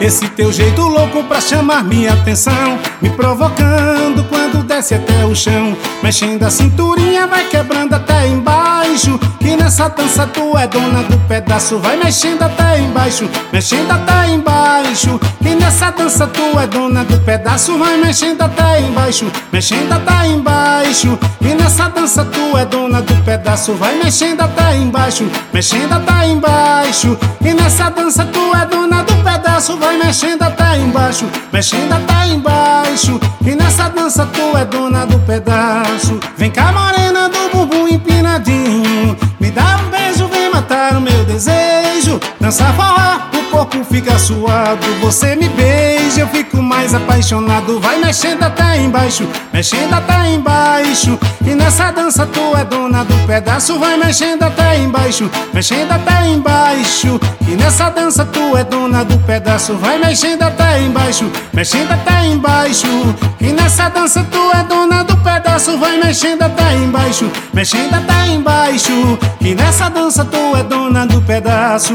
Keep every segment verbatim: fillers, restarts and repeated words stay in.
Esse teu jeito louco pra chamar minha atenção, me provocando quando desce até o chão. Mexendo a cinturinha, vai quebrando até embaixo, que nessa dança tu é dona do pedaço. Vai mexendo até embaixo, mexendo até embaixo, que nessa dança tu é dona do pedaço. Vai mexendo até embaixo, mexendo até embaixo, que nessa dança tu é dona do pedaço. Vai mexendo até embaixo, mexendo até embaixo, que nessa dança tu é dona do pedaço. Vai mexendo até embaixo, mexendo até embaixo, que nessa dança tu é dona do pedaço. Vem cá, morena do bumbum empinadinho, me dá um beijo, vem matar o meu desejo. Dança forró, o corpo fica suado, você me beija, eu fico mais apaixonado. Vai mexendo até embaixo, mexendo até embaixo, e nessa dança tu é dona do pedaço. Vai mexendo até embaixo, mexendo até embaixo, e nessa dança tu é dona do pedaço. Vai mexendo até embaixo, mexendo até embaixo, e nessa dança tu é dona do pedaço. Vai mexendo até embaixo, mexendo até embaixo, e nessa dança tu é dona do pedaço.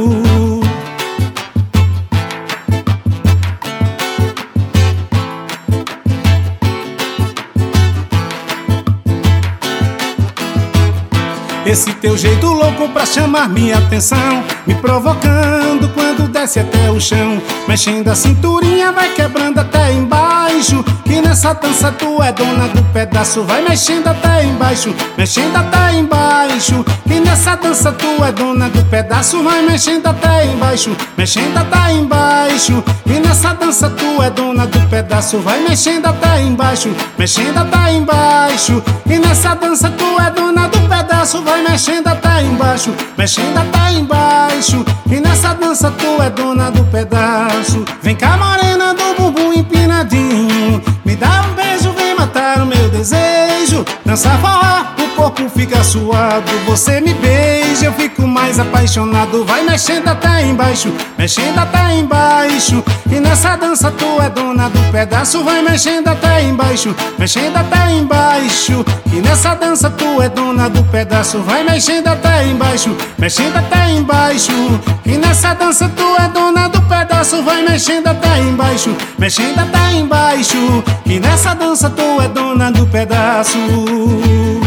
Esse teu jeito louco pra chamar minha atenção, me provocando quando desce até o chão. Mexendo a cinturinha, vai quebrando até embaixo, que nessa dança tu é dona do pedaço. Vai mexendo até embaixo, mexendo até embaixo, que nessa dança tu é dona do pedaço. Vai mexendo até embaixo, mexendo até embaixo, que nessa dança tu é dona do pedaço. Vai mexendo até embaixo, mexendo até embaixo, que nessa dança tu é dona do pedaço. Vai mexendo até embaixo, mexendo até embaixo, e nessa dança tu é dona do pedaço. Vem cá, morena do bumbum empinadinho, me dá um beijo, vem matar o meu desejo. Dança forró, o corpo fica suado, você me beija, eu fico mais apaixonado. Vai mexendo até embaixo, mexendo até embaixo, e nessa dança tu é dona do pedaço. Vai mexendo até embaixo, mexendo até embaixo, e nessa dança tu é dona do pedaço. Vai mexendo até embaixo, mexendo até embaixo, e nessa dança tu é dona do pedaço. Vai mexendo até embaixo, mexendo até embaixo, e nessa dança tu é dona do pedaço.